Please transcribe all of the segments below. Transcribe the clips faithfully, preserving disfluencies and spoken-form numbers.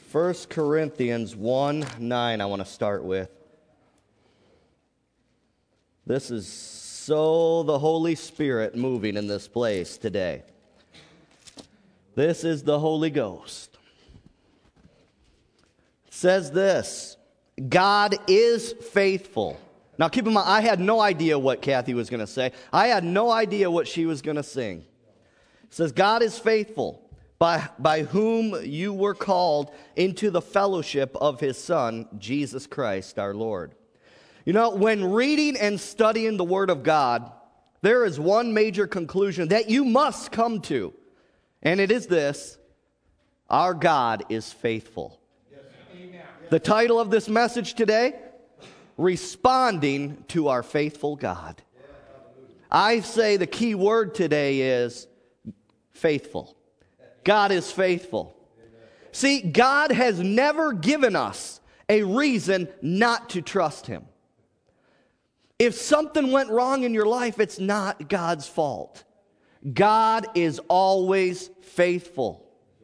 First Corinthians one nine I want to start with. This is so the Holy Spirit moving in this place today. This is the Holy Ghost. It says this, God is faithful. Now keep in mind, I had no idea what Kathy was going to say. I had no idea what she was going to sing. It says, God is faithful, by, by whom you were called into the fellowship of his Son, Jesus Christ our Lord. You know, when reading and studying the Word of God, there is one major conclusion that you must come to, and it is this: our God is faithful. Yes. The title of this message today, Responding to Our Faithful God. I say the key word today is faithful. God is faithful. See, God has never given us a reason not to trust him. If something went wrong in your life, it's not God's fault. God is always faithful.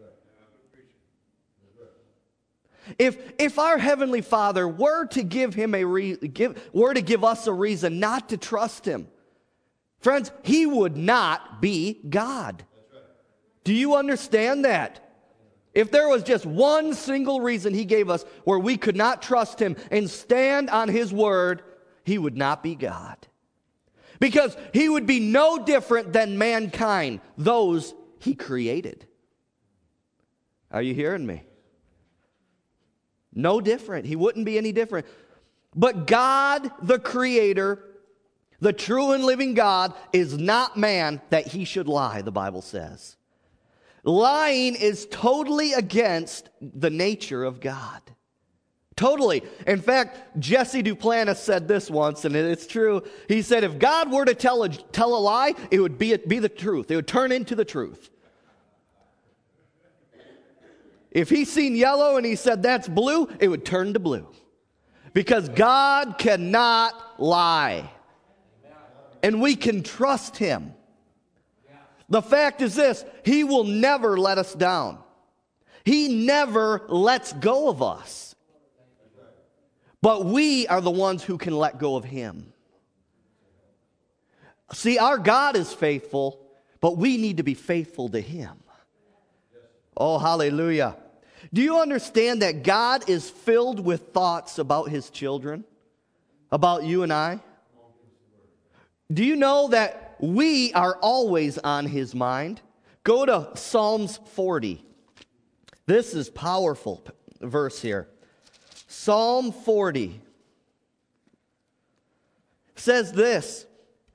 If if our Heavenly Father were to give him a re, give were to give us a reason not to trust him, friends, he would not be God. Do you understand that? If there was just one single reason he gave us where we could not trust him and stand on his word, he would not be God. Because he would be no different than mankind, those he created. Are you hearing me? No different. He wouldn't be any different. But God, the Creator, the true and living God, is not man that he should lie, the Bible says. Lying is totally against the nature of God. Totally. In fact, Jesse Duplantis said this once, and it's true. He said, if God were to tell a, tell a lie, it would be, be the truth. It would turn into the truth. If he seen yellow and he said that's blue, it would turn to blue. Because God cannot lie. And we can trust him. The fact is this, he will never let us down. He never lets go of us. But we are the ones who can let go of him. See, our God is faithful, but we need to be faithful to him. Oh, hallelujah. Do you understand that God is filled with thoughts about his children? About you and I? Do you know that we are always on his mind? Go to Psalms forty. This is powerful verse here. Psalm forty says this,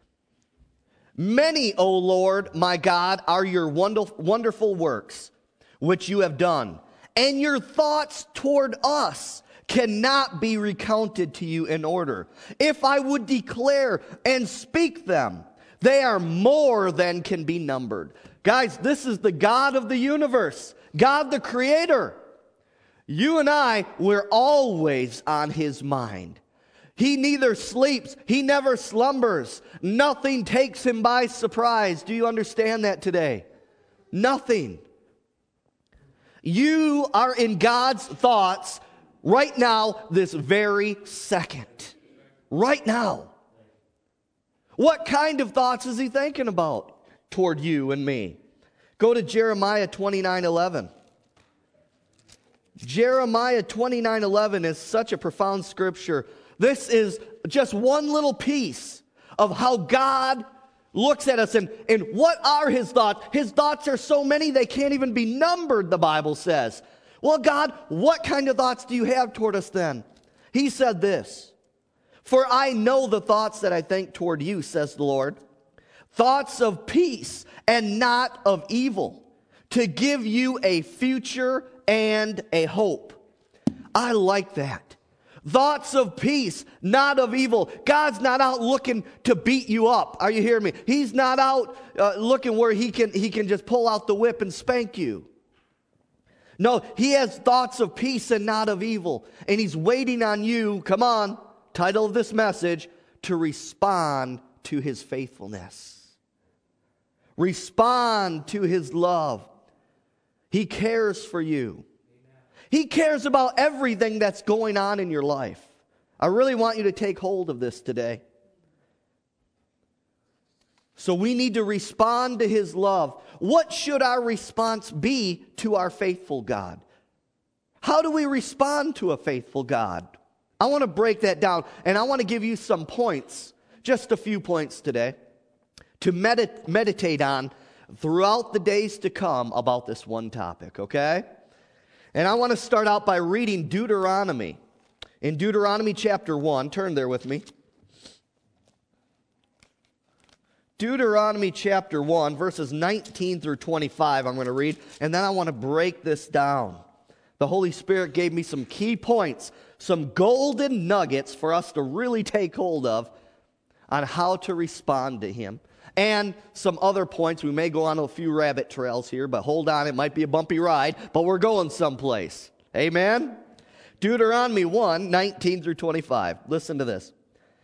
many, O Lord, my God, are your wonderful works which you have done, and your thoughts toward us cannot be recounted to you in order. If I would declare and speak them, they are more than can be numbered. Guys, this is the God of the universe, God the Creator. You and I, we're always on his mind. He neither sleeps, he never slumbers. Nothing takes him by surprise. Do you understand that today? Nothing. You are in God's thoughts right now, this very second. Right now. What kind of thoughts is he thinking about toward you and me? Go to Jeremiah twenty-nine eleven. Jeremiah twenty-nine eleven is such a profound scripture. This is just one little piece of how God looks at us and, and what are his thoughts. His thoughts are so many they can't even be numbered, the Bible says. Well, God, what kind of thoughts do you have toward us then? He said this, for I know the thoughts that I think toward you, says the Lord, thoughts of peace and not of evil, to give you a future and a hope. I like that. Thoughts of peace, not of evil. God's not out looking to beat you up. Are you hearing me? He's not out uh, looking where he can, he can just pull out the whip and spank you. No, he has thoughts of peace and not of evil. And he's waiting on you, come on, title of this message, to respond to his faithfulness. Respond to his love. He cares for you. He cares about everything that's going on in your life. I really want you to take hold of this today. So we need to respond to His love. What should our response be to our faithful God? How do we respond to a faithful God? I want to break that down, and I want to give you some points, just a few points today, to medit- meditate on throughout the days to come about this one topic, okay? And I want to start out by reading Deuteronomy. In Deuteronomy chapter one, turn there with me. Deuteronomy chapter one, verses nineteen through twenty-five, I'm going to read, and then I want to break this down. The Holy Spirit gave me some key points, some golden nuggets for us to really take hold of on how to respond to Him. And some other points. We may go on a few rabbit trails here, but hold on, it might be a bumpy ride, but we're going someplace. Amen? Deuteronomy one, nineteen through twenty-five. Listen to this.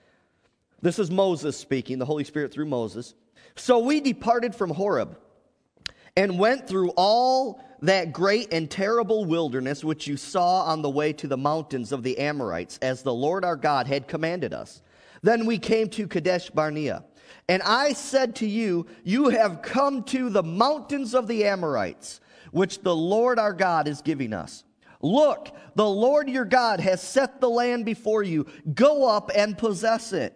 This is Moses speaking, the Holy Spirit through Moses. So we departed from Horeb and went through all that great and terrible wilderness which you saw on the way to the mountains of the Amorites, as the Lord our God had commanded us. Then we came to Kadesh Barnea. And I said to you, you have come to the mountains of the Amorites, which the Lord our God is giving us. Look, the Lord your God has set the land before you. Go up and possess it.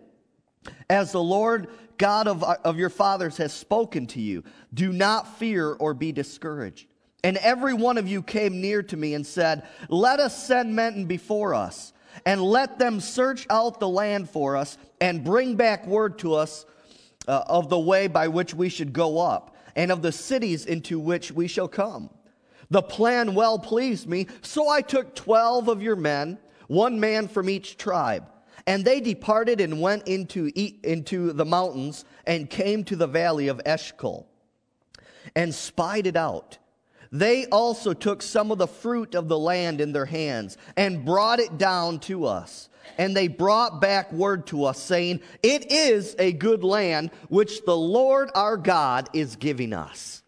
As the Lord God of, of your fathers has spoken to you, do not fear or be discouraged. And every one of you came near to me and said, let us send men before us, and let them search out the land for us, and bring back word to us uh, of the way by which we should go up, and of the cities into which we shall come. The plan well pleased me, so I took twelve of your men, one man from each tribe. And they departed and went into, into the mountains and came to the valley of Eshcol and spied it out. They also took some of the fruit of the land in their hands and brought it down to us. And they brought back word to us, saying, it is a good land which the Lord our God is giving us.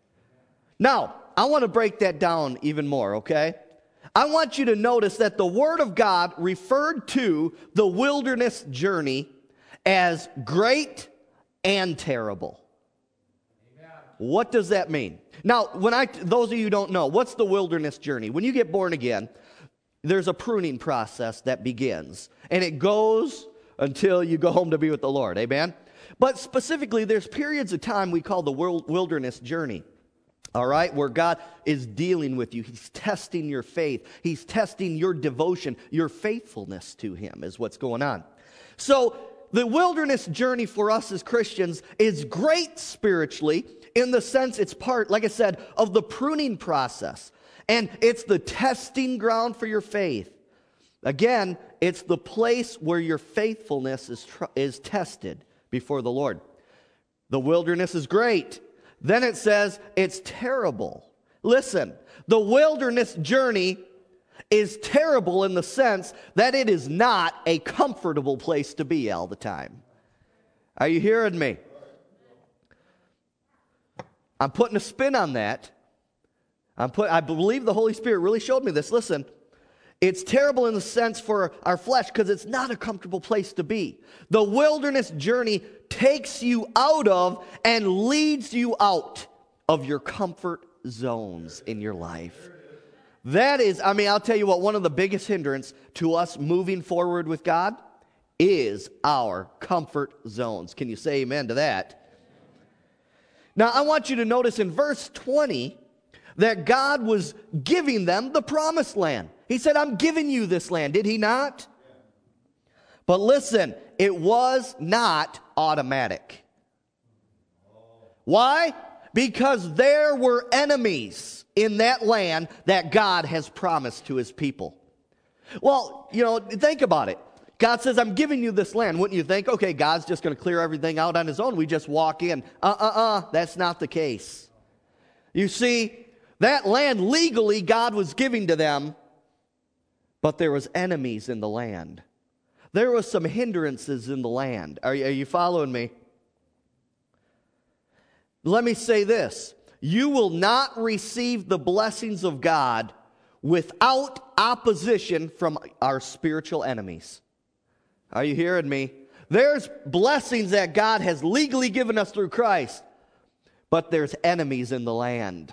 Now, I want to break that down even more, okay? I want you to notice that the Word of God referred to the wilderness journey as great and terrible. Amen. What does that mean? Now, when I, those of you who don't know, what's the wilderness journey? When you get born again, there's a pruning process that begins, and it goes until you go home to be with the Lord. Amen? But specifically, there's periods of time we call the wilderness journey. All right, where God is dealing with you. He's testing your faith. He's testing your devotion, your faithfulness to Him is what's going on. So the wilderness journey for us as Christians is great spiritually in the sense it's part, like I said, of the pruning process. And it's the testing ground for your faith. Again, it's the place where your faithfulness is, tr- is tested before the Lord. The wilderness is great. Then it says it's terrible. Listen, the wilderness journey is terrible in the sense that it is not a comfortable place to be all the time. Are you hearing me? I'm putting a spin on that. I'm put, I believe the Holy Spirit really showed me this. Listen, it's terrible in the sense for our flesh because it's not a comfortable place to be. The wilderness journey takes you out of and leads you out of your comfort zones in your life. That is, I mean, I'll tell you what, one of the biggest hindrance to us moving forward with God is our comfort zones. Can you say amen to that? Now, I want you to notice in verse twenty that God was giving them the promised land. He said, I'm giving you this land. Did He not? But listen, it was not automatic. Why? Because there were enemies in that land that God has promised to His people. Well, you know, think about it. God says, I'm giving you this land. Wouldn't you think, okay, God's just going to clear everything out on His own. We just walk in. Uh-uh-uh, that's not the case. You see, that land legally God was giving to them, but there was enemies in the land. There was some hindrances in the land. Are you, are you following me? Let me say this. You will not receive the blessings of God without opposition from our spiritual enemies. Are you hearing me? There's blessings that God has legally given us through Christ, but there's enemies in the land.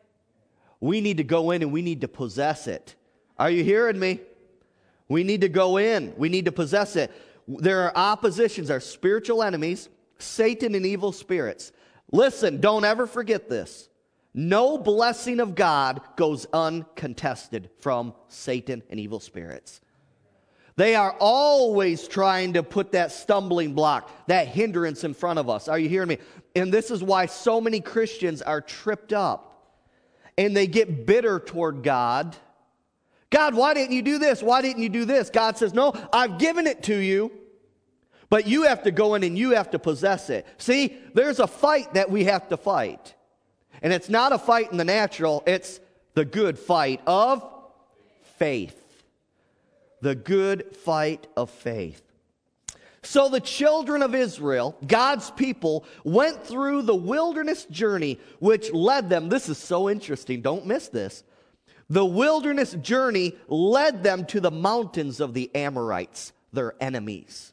We need to go in and we need to possess it. Are you hearing me? We need to go in. We need to possess it. There are oppositions, our spiritual enemies, Satan and evil spirits. Listen, don't ever forget this. No blessing of God goes uncontested from Satan and evil spirits. They are always trying to put that stumbling block, that hindrance in front of us. Are you hearing me? And this is why so many Christians are tripped up. And they get bitter toward God. God, why didn't you do this? Why didn't you do this? God says, no, I've given it to you. But you have to go in and you have to possess it. See, there's a fight that we have to fight. And it's not a fight in the natural. It's the good fight of faith. The good fight of faith. So the children of Israel, God's people, went through the wilderness journey which led them. This is so interesting. Don't miss this. The wilderness journey led them to the mountains of the Amorites, their enemies.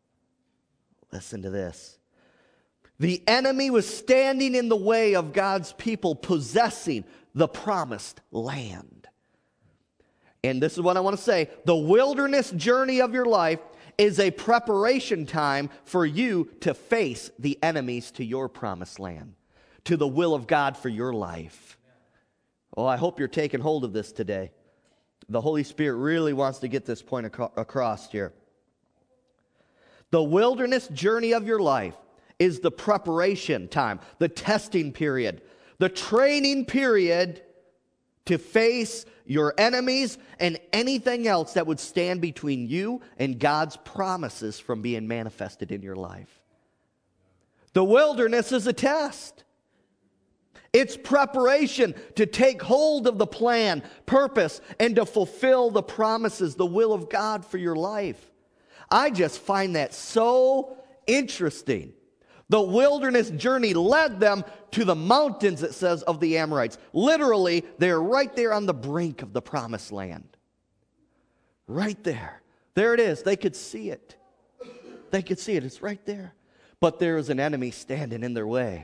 Listen to this. The enemy was standing in the way of God's people possessing the promised land. And this is what I want to say. The wilderness journey of your life is a preparation time for you to face the enemies to your promised land, to the will of God for your life. Oh, I hope you're taking hold of this today. The Holy Spirit really wants to get this point ac- across here. The wilderness journey of your life is the preparation time, the testing period, the training period to face your enemies and anything else that would stand between you and God's promises from being manifested in your life. The wilderness is a test. It's preparation to take hold of the plan, purpose, and to fulfill the promises, the will of God for your life. I just find that so interesting. The wilderness journey led them to the mountains, it says, of the Amorites. Literally, they're right there on the brink of the promised land. Right there. There it is. They could see it. They could see it. It's right there. But there is an enemy standing in their way.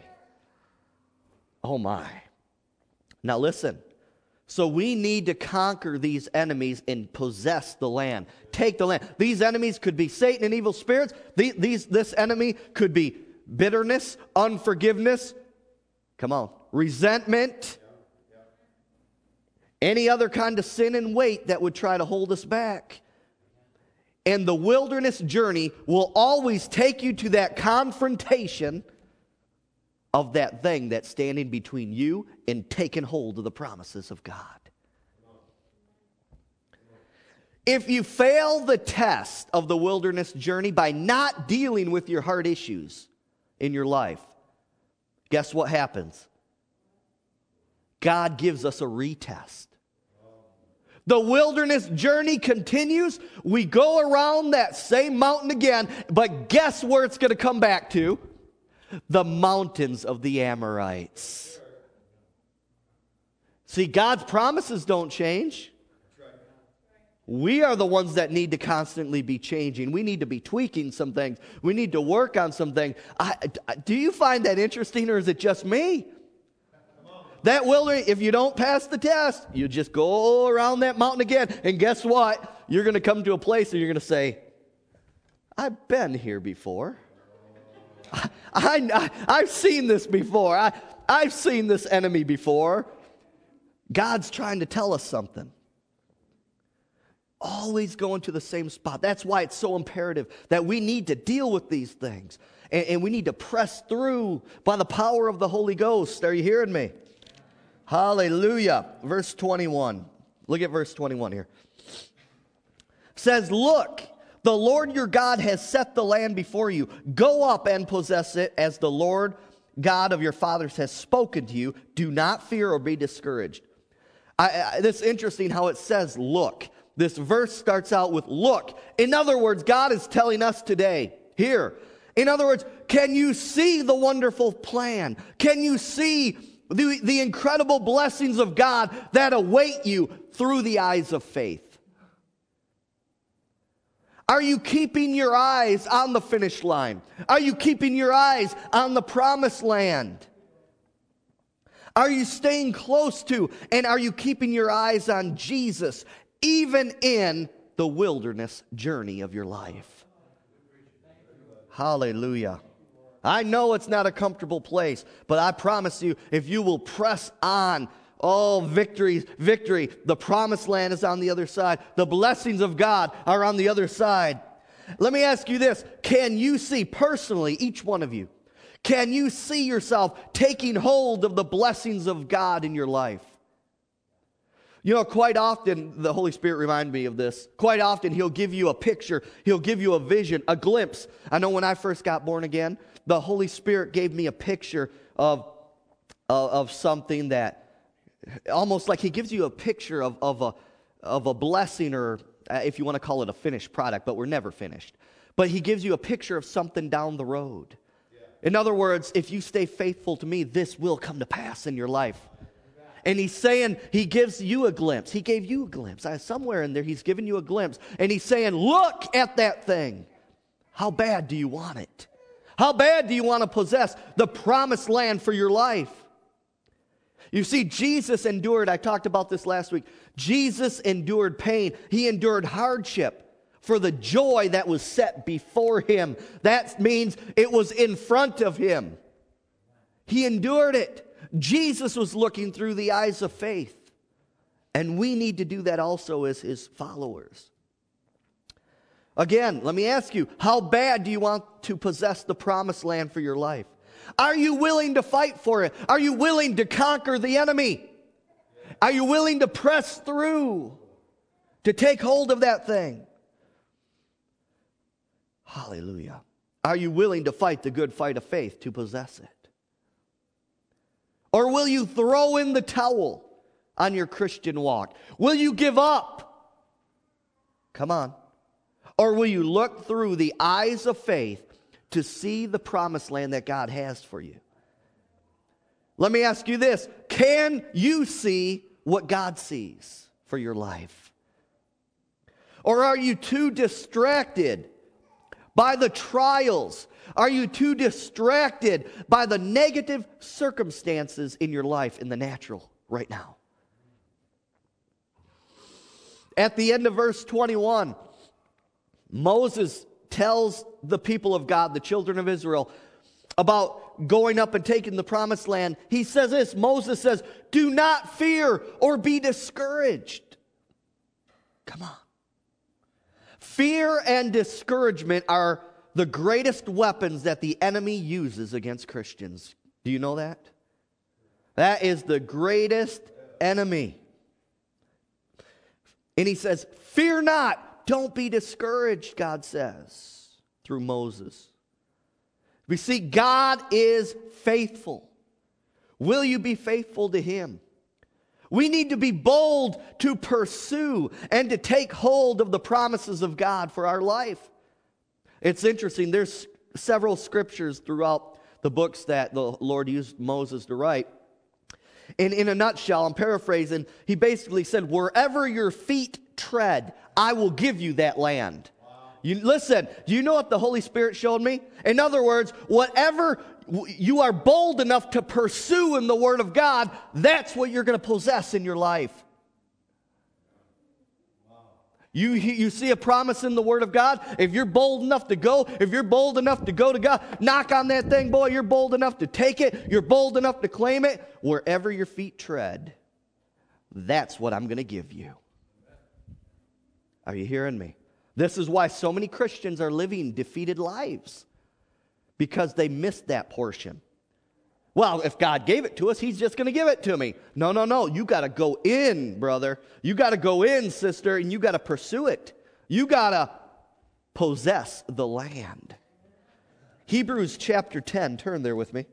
Oh my. Now listen. So we need to conquer these enemies and possess the land. Take the land. These enemies could be Satan and evil spirits. These, these, this enemy could be bitterness, unforgiveness, come on, resentment, any other kind of sin and weight that would try to hold us back. And the wilderness journey will always take you to that confrontation of that thing that's standing between you and taking hold of the promises of God. If you fail the test of the wilderness journey by not dealing with your heart issues in your life, guess what happens? God gives us a retest. The wilderness journey continues. We go around that same mountain again, but guess where it's going to come back to? The mountains of the Amorites. See, God's promises don't change. We are the ones that need to constantly be changing. We need to be tweaking some things. We need to work on some things. I, do you find that interesting, or is it just me? That wilderness, if you don't pass the test, you just go around that mountain again. And guess what? You're going to come to a place where you're going to say, I've been here before. I, I, I've seen this before. I, I've seen this enemy before. God's trying to tell us something. Always going to the same spot. That's why it's so imperative that we need to deal with these things. And, and we need to press through by the power of the Holy Ghost. Are you hearing me? Hallelujah. Verse twenty-one. Look at verse twenty-one here. It says, look, the Lord your God has set the land before you. Go up and possess it as the Lord God of your fathers has spoken to you. Do not fear or be discouraged. I, I, it's interesting how it says, look. This verse starts out with, look. In other words, God is telling us today, here. In other words, can you see the wonderful plan? Can you see the, the incredible blessings of God that await you through the eyes of faith? Are you keeping your eyes on the finish line? Are you keeping your eyes on the promised land? Are you staying close to and are you keeping your eyes on Jesus even in the wilderness journey of your life? Hallelujah. I know it's not a comfortable place, but I promise you, if you will press on, oh, victory, victory. The promised land is on the other side. The blessings of God are on the other side. Let me ask you this. Can you see personally, each one of you, can you see yourself taking hold of the blessings of God in your life? You know, quite often, the Holy Spirit reminded me of this. Quite often, He'll give you a picture. He'll give you a vision, a glimpse. I know when I first got born again, the Holy Spirit gave me a picture of, of, of something that, almost like He gives you a picture of, of, a, of a blessing, or uh, if you want to call it a finished product, but we're never finished. But He gives you a picture of something down the road. Yeah. In other words, if you stay faithful to me, this will come to pass in your life. And He's saying, He gives you a glimpse. He gave you a glimpse. I, somewhere in there, He's given you a glimpse. And He's saying, look at that thing. How bad do you want it? How bad do you want to possess the promised land for your life? You see, Jesus endured, I talked about this last week. Jesus endured pain. He endured hardship for the joy that was set before Him. That means it was in front of Him. He endured it. Jesus was looking through the eyes of faith. And we need to do that also as His followers. Again, let me ask you, how bad do you want to possess the promised land for your life? Are you willing to fight for it? Are you willing to conquer the enemy? Are you willing to press through to take hold of that thing? Hallelujah. Are you willing to fight the good fight of faith to possess it? Or will you throw in the towel on your Christian walk? Will you give up? Come on. Or will you look through the eyes of faith to see the promised land that God has for you? Let me ask you this. Can you see what God sees for your life? Or are you too distracted by the trials? Are you too distracted by the negative circumstances in your life in the natural right now? At the end of verse twenty-one, Moses tells the people of God, the children of Israel, about going up and taking the promised land. He says this, Moses says, do not fear or be discouraged. Come on. Fear and discouragement are the greatest weapons that the enemy uses against Christians. Do you know that? That is the greatest enemy. And he says, fear not. Don't be discouraged, God says, through Moses. We see God is faithful. Will you be faithful to Him? We need to be bold to pursue and to take hold of the promises of God for our life. It's interesting. There's several scriptures throughout the books that the Lord used Moses to write. And in a nutshell, I'm paraphrasing, he basically said, wherever your feet tread, I will give you that land. Wow. You listen, do you know what the Holy Spirit showed me? In other words, whatever you are bold enough to pursue in the Word of God, that's what you're going to possess in your life. Wow. You, you see a promise in the Word of God? If you're bold enough to go, if you're bold enough to go to God, knock on that thing, boy, you're bold enough to take it, you're bold enough to claim it, wherever your feet tread, that's what I'm going to give you. Are you hearing me? This is why so many Christians are living defeated lives, because they missed that portion. Well, if God gave it to us, He's just going to give it to me. No, no, no. You got to go in, brother. You got to go in, sister, and you got to pursue it. You got to possess the land. Hebrews chapter ten. Turn there with me.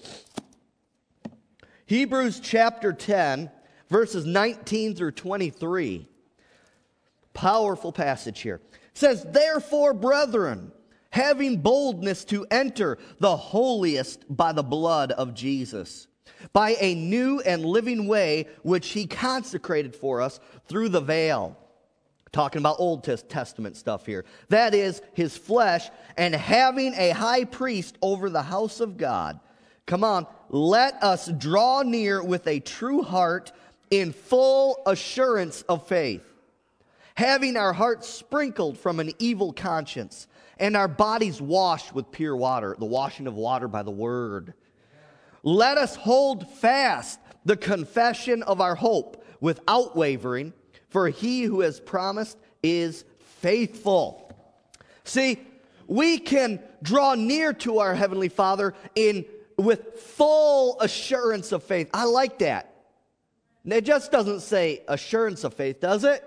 Hebrews chapter ten, verses nineteen through twenty-three. Powerful passage here. It says, therefore, brethren, having boldness to enter the holiest by the blood of Jesus, by a new and living way which he consecrated for us through the veil. Talking about Old Testament stuff here. That is his flesh, and having a high priest over the house of God. Come on, let us draw near with a true heart in full assurance of faith, having our hearts sprinkled from an evil conscience and our bodies washed with pure water, the washing of water by the word. Let us hold fast the confession of our hope without wavering, for he who has promised is faithful. See, we can draw near to our Heavenly Father in with full assurance of faith. I like that. It just doesn't say assurance of faith, does it?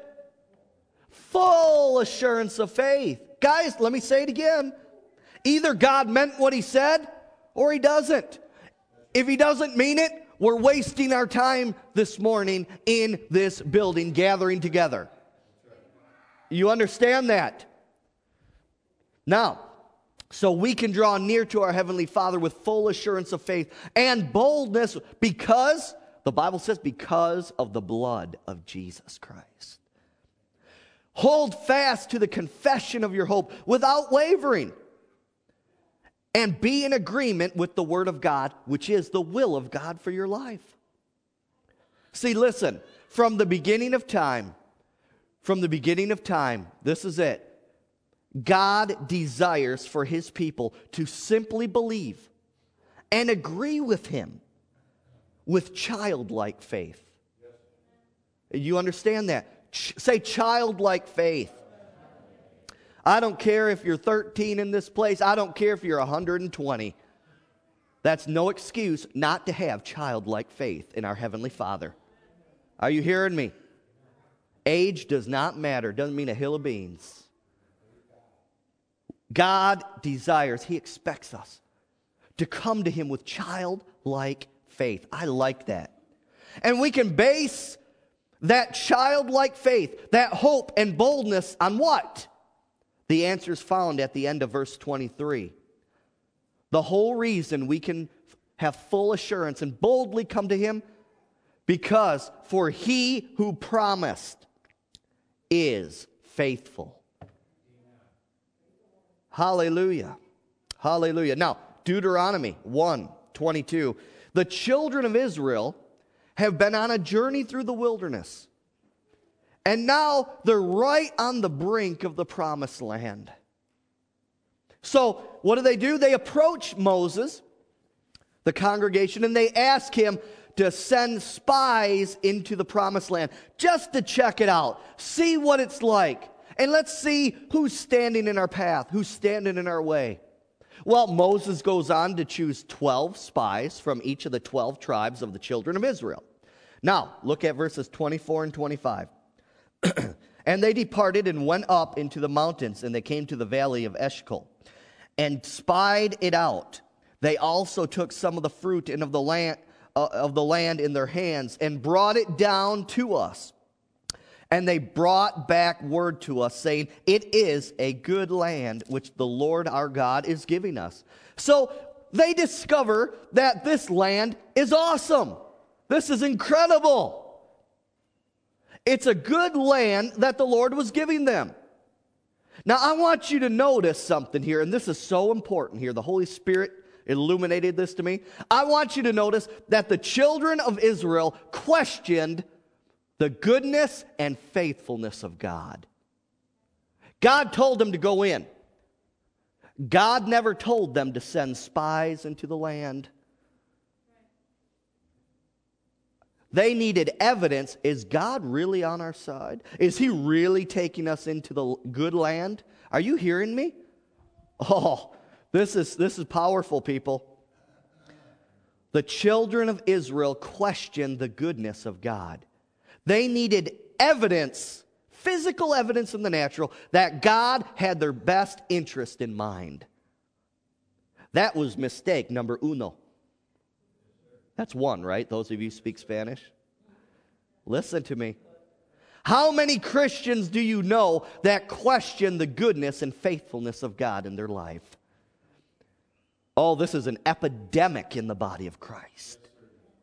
Full assurance of faith. Guys, let me say it again. Either God meant what he said or he doesn't. If he doesn't mean it, we're wasting our time this morning in this building gathering together. You understand that? Now, so we can draw near to our Heavenly Father with full assurance of faith and boldness because, the Bible says, because of the blood of Jesus Christ. Hold fast to the confession of your hope without wavering. And be in agreement with the Word of God, which is the will of God for your life. See, listen, from the beginning of time, from the beginning of time, this is it. God desires for his people to simply believe and agree with him with childlike faith. You understand that? Ch- say childlike faith. I don't care if you're thirteen in this place. I don't care if you're one hundred twenty. That's no excuse not to have childlike faith in our Heavenly Father. Are you hearing me? Age does not matter. Doesn't mean a hill of beans. God desires, he expects us to come to him with childlike faith. I like that. And we can base that childlike faith, that hope and boldness on what? The answer is found at the end of verse twenty-three. The whole reason we can have full assurance and boldly come to him, because for he who promised is faithful. Hallelujah. Hallelujah. Now, Deuteronomy one twenty-two. The children of Israel have been on a journey through the wilderness. And now they're right on the brink of the promised land. So, what do they do? They approach Moses, the congregation, and they ask him to send spies into the promised land just to check it out, see what it's like. And let's see who's standing in our path, who's standing in our way. Well, Moses goes on to choose twelve spies from each of the twelve tribes of the children of Israel. Now, look at verses twenty-four and twenty-five. And they departed and went up into the mountains, and they came to the valley of Eshcol, and spied it out. They also took some of the fruit and of the land uh, of the land in their hands, and brought it down to us. And they brought back word to us, saying, it is a good land which the Lord our God is giving us. So they discover that this land is awesome. This is incredible. It's a good land that the Lord was giving them. Now, I want you to notice something here, and this is so important here. The Holy Spirit illuminated this to me. I want you to notice that the children of Israel questioned the goodness and faithfulness of God. God told them to go in. God never told them to send spies into the land. They needed evidence. Is God really on our side? Is he really taking us into the good land? Are you hearing me? Oh, this is, this is powerful, people. The children of Israel questioned the goodness of God. They needed evidence, physical evidence in the natural, that God had their best interest in mind. That was mistake number uno. That's one, right? Those of you who speak Spanish. Listen to me. How many Christians do you know that question the goodness and faithfulness of God in their life? Oh, this is an epidemic in the body of Christ.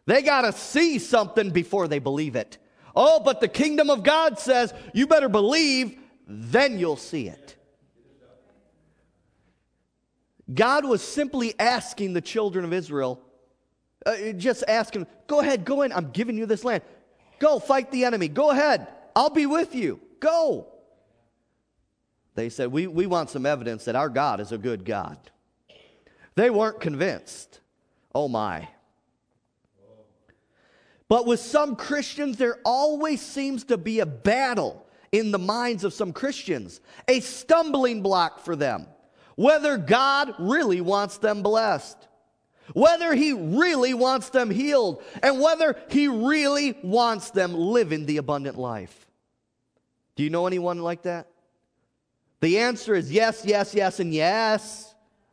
They got to see something before they believe it. Oh, but the kingdom of God says you better believe, then you'll see it. God was simply asking the children of Israel, uh, just asking, go ahead, go in. I'm giving you this land. Go fight the enemy. Go ahead. I'll be with you. Go. They said, we, we want some evidence that our God is a good God. They weren't convinced. Oh my. But with some Christians, there always seems to be a battle in the minds of some Christians, a stumbling block for them, whether God really wants them blessed, whether He really wants them healed, and whether He really wants them living the abundant life. Do you know anyone like that? The answer is yes, yes, yes, and yes.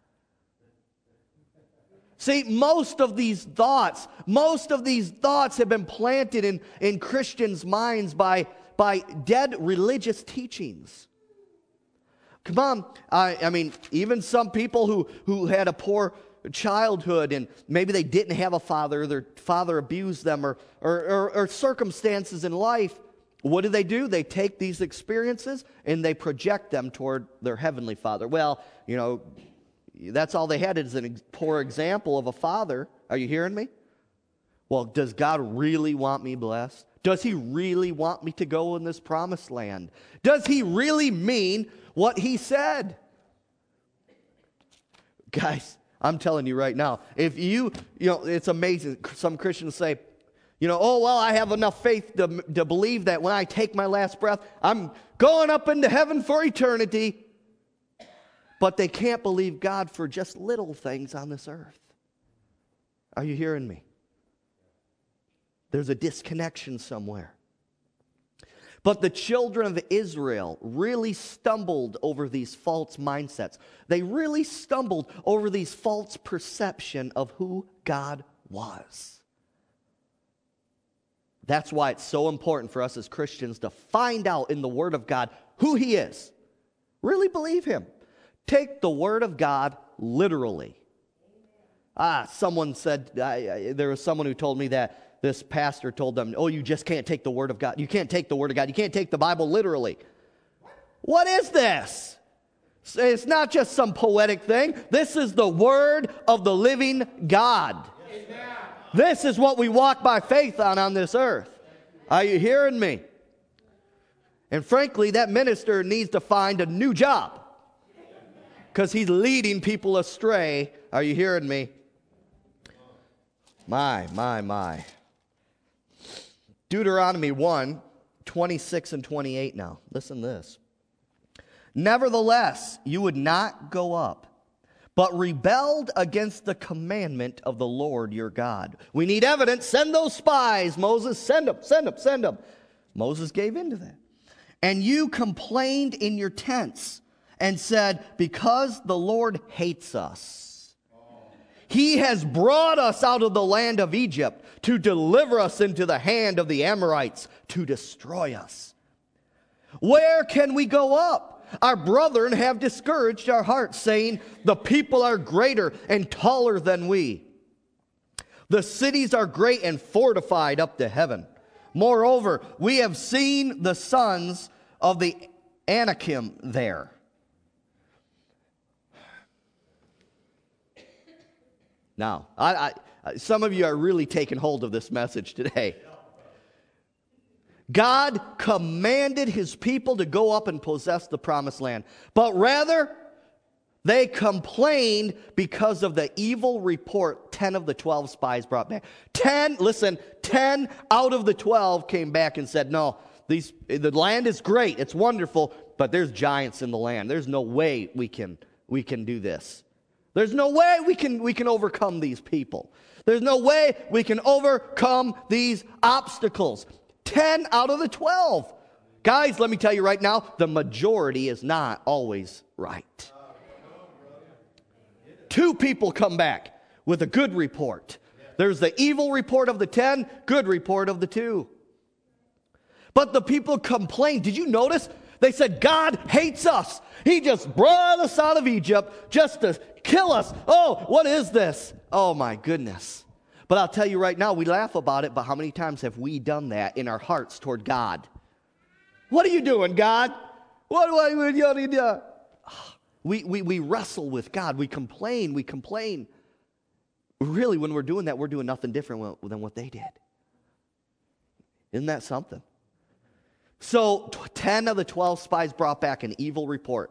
See, most of these thoughts, most of these thoughts have been planted in, in Christians' minds by, by dead religious teachings. Come on, I, I mean, even some people who, who had a poor childhood and maybe they didn't have a father, their father abused them, or, or, or, or circumstances in life, what do they do? They take these experiences and they project them toward their heavenly Father. Well, you know, that's all they had is a poor example of a father. Are you hearing me? Well, does God really want me blessed? Does He really want me to go in this promised land? Does He really mean what He said? Guys, I'm telling you right now, if you, you know, it's amazing. Some Christians say, you know, oh, well, I have enough faith to, to believe that when I take my last breath, I'm going up into heaven for eternity. But they can't believe God for just little things on this earth. Are you hearing me? There's a disconnection somewhere. But the children of Israel really stumbled over these false mindsets. They really stumbled over these false perception of who God was. That's why it's so important for us as Christians to find out in the Word of God who He is. Really believe Him. Take the Word of God literally. Ah, someone said, I, I, there was someone who told me that this pastor told them, oh, you just can't take the Word of God. You can't take the Word of God. You can't take the Bible literally. What is this? It's not just some poetic thing. This is the Word of the living God. Amen. This is what we walk by faith on on this earth. Are you hearing me? And frankly, that minister needs to find a new job, because he's leading people astray. Are you hearing me? My, my, my. Deuteronomy one, twenty-six and twenty-eight now. Listen to this. Nevertheless, you would not go up, but rebelled against the commandment of the Lord your God. We need evidence. Send those spies, Moses. Send them, send them, send them. Moses gave in to that. And you complained in your tents and said, because the Lord hates us, He has brought us out of the land of Egypt to deliver us into the hand of the Amorites to destroy us. Where can we go up? Our brethren have discouraged our hearts, saying, the people are greater and taller than we. The cities are great and fortified up to heaven. Moreover, we have seen the sons of the Anakim there. Now, I, I, some of you are really taking hold of this message today. God commanded His people to go up and possess the promised land, but rather they complained because of the evil report ten of the twelve spies brought back. Ten, listen, ten out of the twelve came back and said, no, these, the land is great, it's wonderful, but there's giants in the land. There's no way we can, we can do this. There's no way we can, we can overcome these people. There's no way we can overcome these obstacles. Ten out of the twelve. Guys, let me tell you right now, the majority is not always right. Two people come back with a good report. There's the evil report of the ten, good report of the two. But the people complained. Did you notice? They said, God hates us. He just brought us out of Egypt just to kill us. Oh, what is this? Oh, my goodness. But I'll tell you right now, we laugh about it, but how many times have we done that in our hearts toward God? What are you doing, God? What do I do? We, we, we wrestle with God. We complain. We complain. Really, when we're doing that, we're doing nothing different than what they did. Isn't that something? So, ten of the twelve spies brought back an evil report.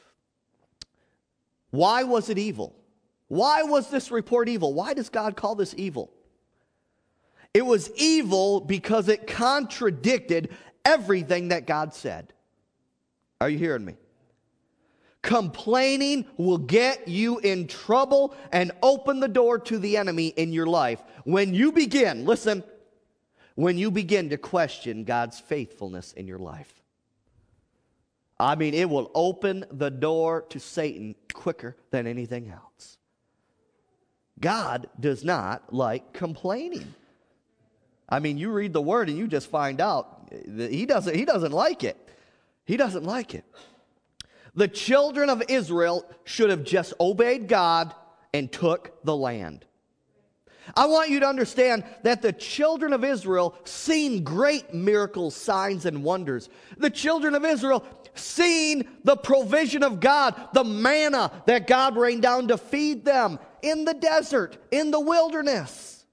Why was it evil? Why was this report evil? Why does God call this evil? It was evil because it contradicted everything that God said. Are you hearing me? Complaining will get you in trouble and open the door to the enemy in your life. When you begin, listen, when you begin to question God's faithfulness in your life. I mean, it will open the door to Satan quicker than anything else. God does not like complaining. I mean, you read the word and you just find out that he doesn't, he doesn't like it. He doesn't like it. The children of Israel should have just obeyed God and took the land. I want you to understand that the children of Israel seen great miracles, signs, and wonders. The children of Israel seen the provision of God, the manna that God rained down to feed them in the desert, in the wilderness.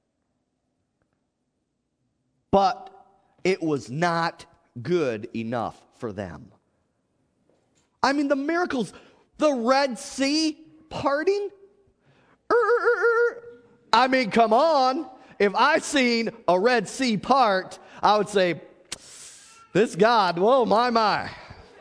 But it was not good enough for them. I mean, the miracles, the Red Sea parting. I mean, come on. If I seen a Red Sea part, I would say, this God, whoa, my, my.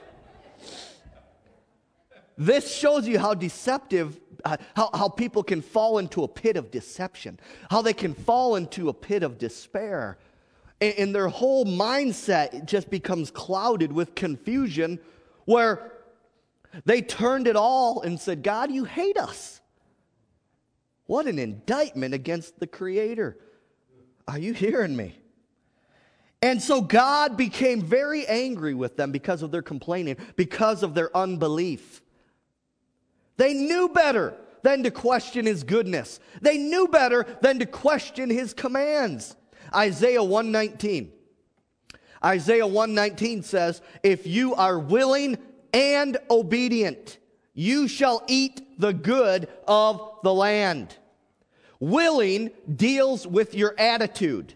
This shows you how deceptive, uh, how, how people can fall into a pit of deception, how they can fall into a pit of despair. And, and their whole mindset just becomes clouded with confusion where they turned it all and said, God, you hate us. What an indictment against the Creator. Are you hearing me? And so God became very angry with them because of their complaining, because of their unbelief. They knew better than to question His goodness. They knew better than to question His commands. Isaiah one nineteen. Isaiah one nineteen says, if you are willing and obedient, you shall eat the good of the land. Willing deals with your attitude.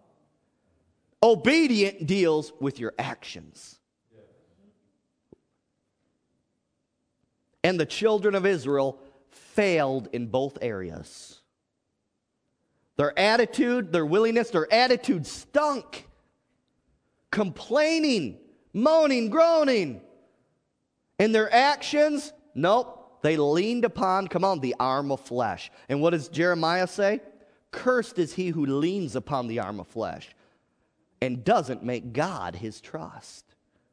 Obedient deals with your actions. And the children of Israel failed in both areas. Their attitude, their willingness, their attitude stunk. Complaining, moaning, groaning. And their actions, nope, they leaned upon, come on, the arm of flesh. And what does Jeremiah say? Cursed is he who leans upon the arm of flesh and doesn't make God his trust.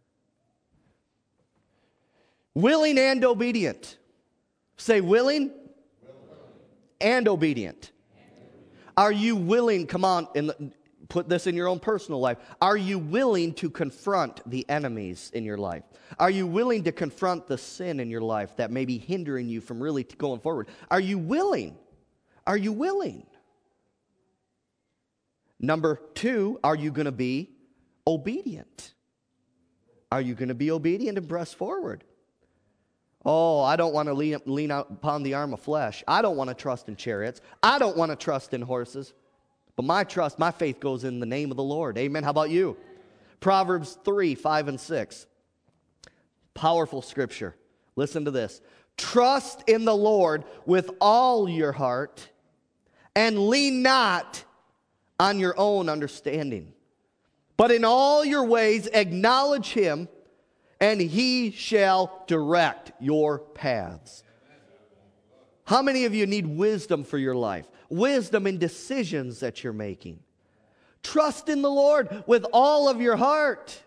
Willing and obedient. Say willing, willing. And obedient. Are you willing, come on, and put this in your own personal life. Are you willing to confront the enemies in your life? Are you willing to confront the sin in your life that may be hindering you from really going forward? Are you willing? Are you willing? Number two, are you going to be obedient? Are you going to be obedient and press forward? Oh, I don't want to lean, lean out upon the arm of flesh. I don't want to trust in chariots. I don't want to trust in horses. But my trust, my faith goes in the name of the Lord. Amen. How about you? Proverbs three, five, and six. Powerful scripture. Listen to this. Trust in the Lord with all your heart and lean not on your own understanding. But in all your ways acknowledge Him, and He shall direct your paths. How many of you need wisdom for your life? Wisdom in decisions that you're making. Trust in the Lord with all of your heart.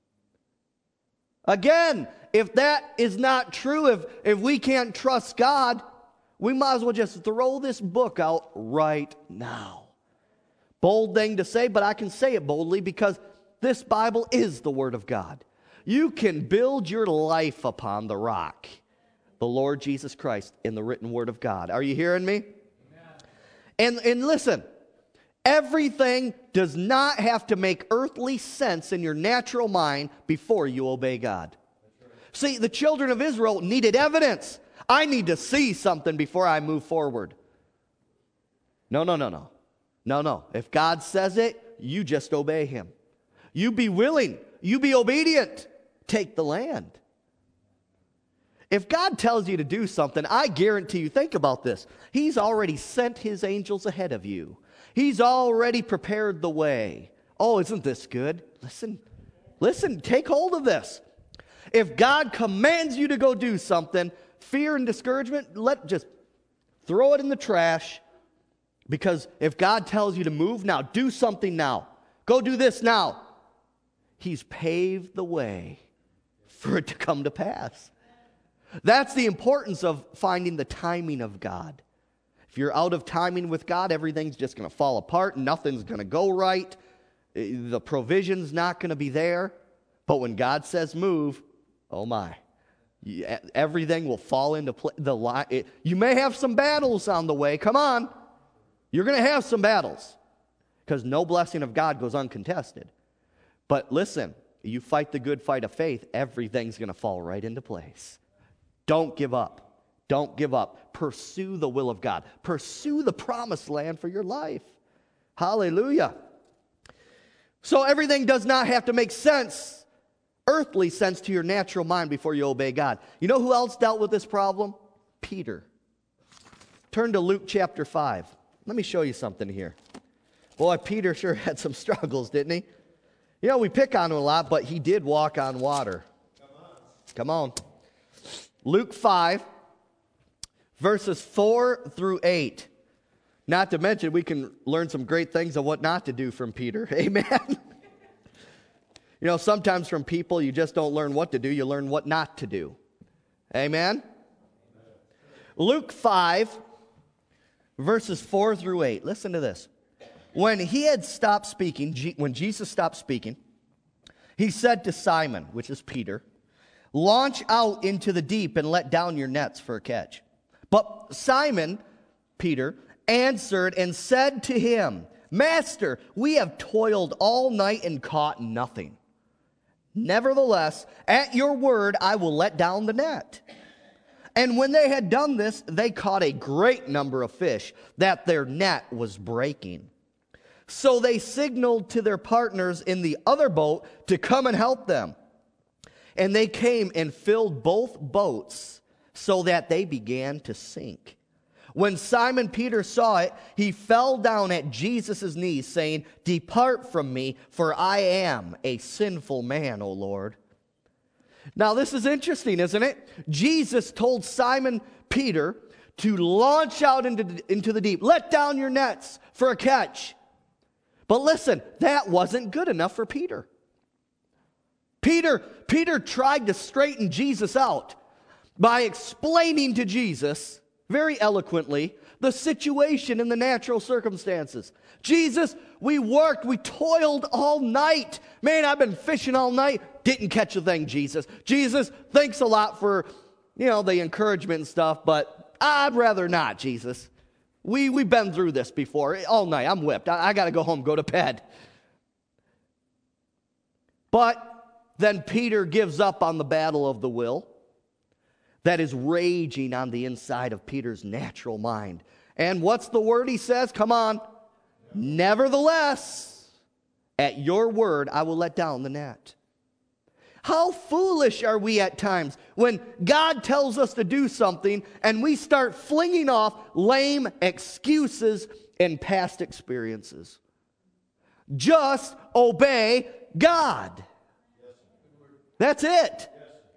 Again, if that is not true, if, if we can't trust God, we might as well just throw this book out right now. Bold thing to say, but I can say it boldly because this Bible is the Word of God. You can build your life upon the rock, the Lord Jesus Christ, in the written Word of God. Are you hearing me? Amen. And, and listen, Everything does not have to make earthly sense in your natural mind before you obey God. See, the children of Israel needed evidence. I need to see something before I move forward. No, no, no, no. No, no. If God says it, you just obey him. You be willing. You be obedient. Take the land. If God tells you to do something, I guarantee you, think about this. He's already sent his angels ahead of you. He's already prepared the way. Oh, isn't this good? Listen, listen, take hold of this. If God commands you to go do something, fear and discouragement, let just throw it in the trash. Because if God tells you to move now, do something now, go do this now, he's paved the way for it to come to pass. That's the importance of finding the timing of God. If you're out of timing with God, everything's just going to fall apart. Nothing's going to go right. The provision's not going to be there. But when God says move, oh my, everything will fall into place. The li- You may have some battles on the way. Come on. You're going to have some battles because no blessing of God goes uncontested. But listen, you fight the good fight of faith, everything's going to fall right into place. Don't give up. Don't give up. Pursue the will of God. Pursue the promised land for your life. Hallelujah. So everything does not have to make sense, earthly sense to your natural mind before you obey God. You know who else dealt with this problem? Peter. Turn to Luke chapter five. Let me show you something here. Boy, Peter sure had some struggles, didn't he? You know, we pick on him a lot, but he did walk on water. Come on. Come on. Luke five, verses four through eight. Not to mention, we can learn some great things of what not to do from Peter. Amen? You know, sometimes from people, you just don't learn what to do. You learn what not to do. Amen? Luke five, verses four through eight. Listen to this. When he had stopped speaking, when Jesus stopped speaking, he said to Simon, which is Peter, launch out into the deep and let down your nets for a catch. But Simon, Peter, answered and said to him, Master, we have toiled all night and caught nothing. Nevertheless, at your word, I will let down the net. And when they had done this, they caught a great number of fish, that their net was breaking. So they signaled to their partners in the other boat to come and help them. And they came and filled both boats so that they began to sink. When Simon Peter saw it, he fell down at Jesus' knees, saying, Depart from me, for I am a sinful man, O Lord. Now this is interesting, isn't it? Jesus told Simon Peter to launch out into, into the deep. Let down your nets for a catch. But listen, that wasn't good enough for Peter. Peter, Peter tried to straighten Jesus out by explaining to Jesus, very eloquently, the situation and the natural circumstances. Jesus, we worked, we toiled all night. Man, I've been fishing all night. Didn't catch a thing, Jesus. Jesus, thanks a lot for, you know, the encouragement and stuff, but I'd rather not, Jesus. We, we've been through this before. All night, I'm whipped. I, I got to go home, go to bed. But then Peter gives up on the battle of the will that is raging on the inside of Peter's natural mind. And what's the word he says? Come on. Nevertheless, at your word, I will let down the net. How foolish are we at times when God tells us to do something and we start flinging off lame excuses and past experiences. Just obey God. That's it.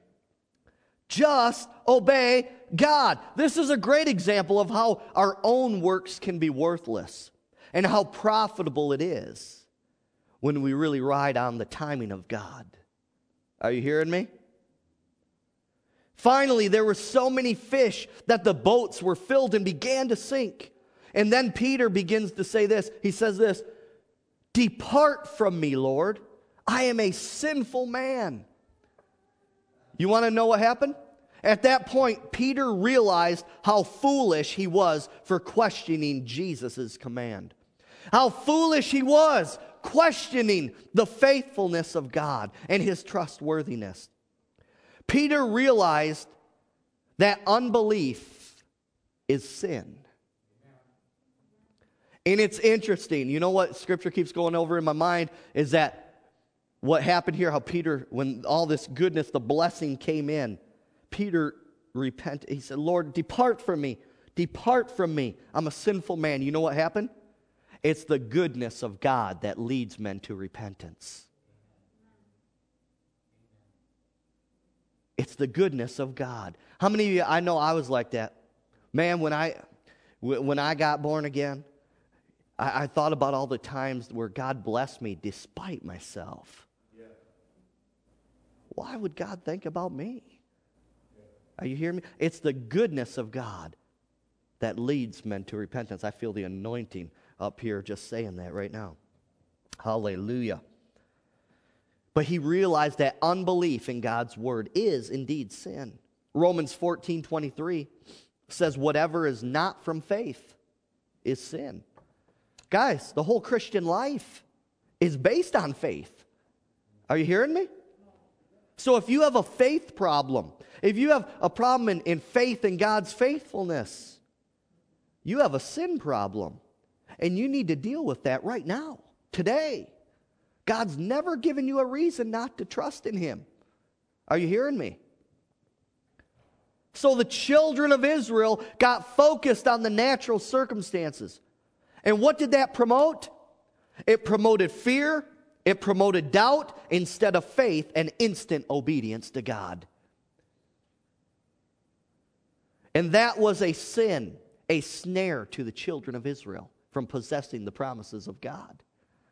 Just obey God. This is a great example of how our own works can be worthless and how profitable it is when we really ride on the timing of God. Are you hearing me? Finally, there were so many fish that the boats were filled and began to sink. And then Peter begins to say this. He says this, Depart from me, Lord. I am a sinful man. You want to know what happened? At that point, Peter realized how foolish he was for questioning Jesus' command. How foolish he was, questioning the faithfulness of God and his trustworthiness. Peter realized that unbelief is sin. And it's interesting. You know what Scripture keeps going over in my mind is that what happened here, how Peter, when all this goodness, the blessing came in, Peter repented. He said, Lord, depart from me. Depart from me. I'm a sinful man. You know what happened? It's the goodness of God that leads men to repentance. It's the goodness of God. How many of you, I know I was like that. Man, when I when I got born again, I, I thought about all the times where God blessed me despite myself. Yeah. Why would God think about me? Yeah. Are you hearing me? It's the goodness of God that leads men to repentance. I feel the anointing up here just saying that right now. Hallelujah. But he realized that unbelief in God's word is indeed sin. Romans fourteen twenty-three says whatever is not from faith is sin. Guys, the whole Christian life is based on faith. Are you hearing me? So if you have a faith problem, if you have a problem in, in faith in God's faithfulness, you have a sin problem. And you need to deal with that right now, today. God's never given you a reason not to trust in him. Are you hearing me? So the children of Israel got focused on the natural circumstances. And what did that promote? It promoted fear, it promoted doubt instead of faith and instant obedience to God. And that was a sin, a snare to the children of Israel from possessing the promises of God.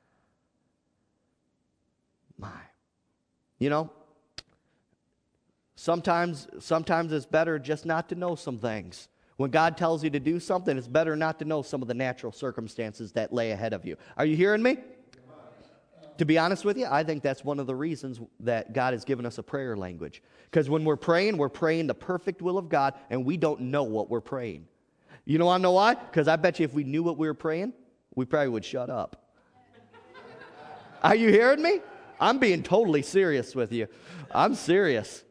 My. You know, sometimes, sometimes it's better just not to know some things. When God tells you to do something, it's better not to know some of the natural circumstances that lay ahead of you. Are you hearing me? To be honest with you, I think that's one of the reasons that God has given us a prayer language. Because when we're praying, we're praying the perfect will of God, and we don't know what we're praying. You know, I know why? Because I bet you if we knew what we were praying, we probably would shut up. Are you hearing me? I'm being totally serious with you. I'm serious.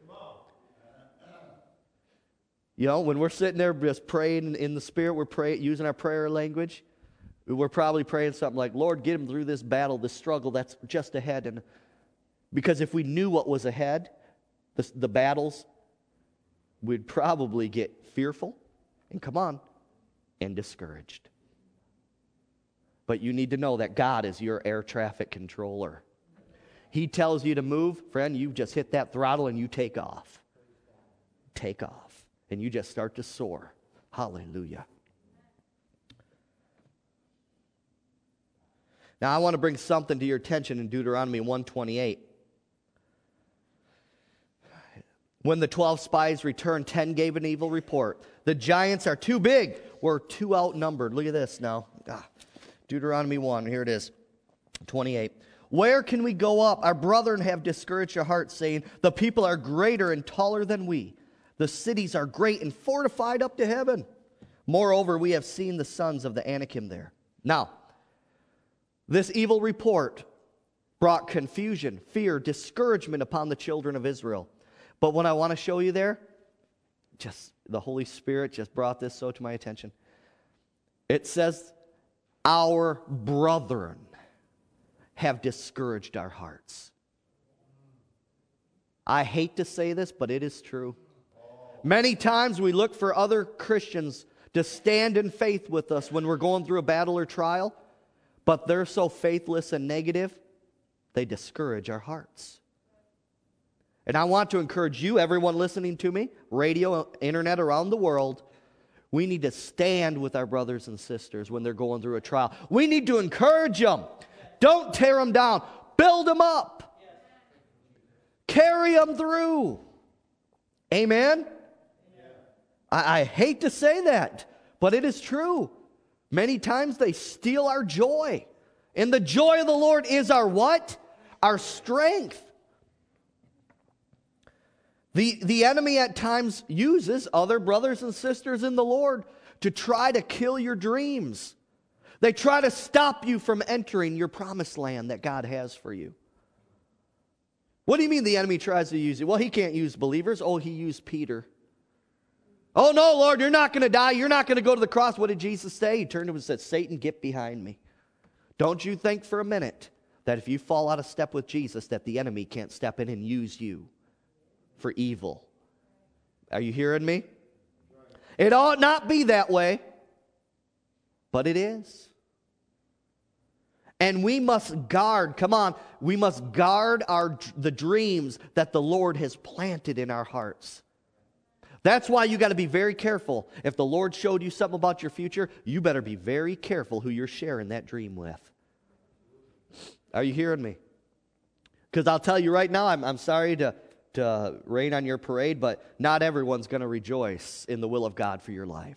You know, when we're sitting there just praying in the Spirit, we're praying, using our prayer language, we're probably praying something like, Lord, get him through this battle, this struggle that's just ahead. And because if we knew what was ahead, the, the battles, we'd probably get fearful, and come on, and discouraged. But you need to know that God is your air traffic controller. He tells you to move, friend, you just hit that throttle and you take off. Take off. And you just start to soar. Hallelujah. Now I want to bring something to your attention in Deuteronomy one twenty-eight. When the twelve spies returned, ten gave an evil report. The giants are too big. We're too outnumbered. Look at this now. Ah, Deuteronomy one, here it is, twenty-eight. Where can we go up? Our brethren have discouraged our hearts, saying, the people are greater and taller than we. The cities are great and fortified up to heaven. Moreover, we have seen the sons of the Anakim there. Now, this evil report brought confusion, fear, discouragement upon the children of Israel. But what I want to show you there, just the Holy Spirit just brought this so to my attention. It says, our brethren have discouraged our hearts. I hate to say this, but it is true. Many times we look for other Christians to stand in faith with us when we're going through a battle or trial, but they're so faithless and negative, they discourage our hearts. And I want to encourage you, everyone listening to me, radio, internet, around the world, we need to stand with our brothers and sisters when they're going through a trial. We need to encourage them. Don't tear them down. Build them up. Carry them through. Amen? I, I hate to say that, but it is true. Many times they steal our joy. And the joy of the Lord is our what? Our strength. The, the enemy at times uses other brothers and sisters in the Lord to try to kill your dreams. They try to stop you from entering your promised land that God has for you. What do you mean the enemy tries to use you? Well, he can't use believers. Oh, he used Peter. Oh, no, Lord, you're not going to die. You're not going to go to the cross. What did Jesus say? He turned to him and said, Satan, get behind me. Don't you think for a minute that if you fall out of step with Jesus, that the enemy can't step in and use you for evil. Are you hearing me? It ought not be that way, but it is. And we must guard, come on, we must guard our the dreams that the Lord has planted in our hearts. That's why you got to be very careful. If the Lord showed you something about your future, you better be very careful who you're sharing that dream with. Are you hearing me? Because I'll tell you right now, I'm, I'm sorry to, to rain on your parade, but not everyone's going to rejoice in the will of God for your life.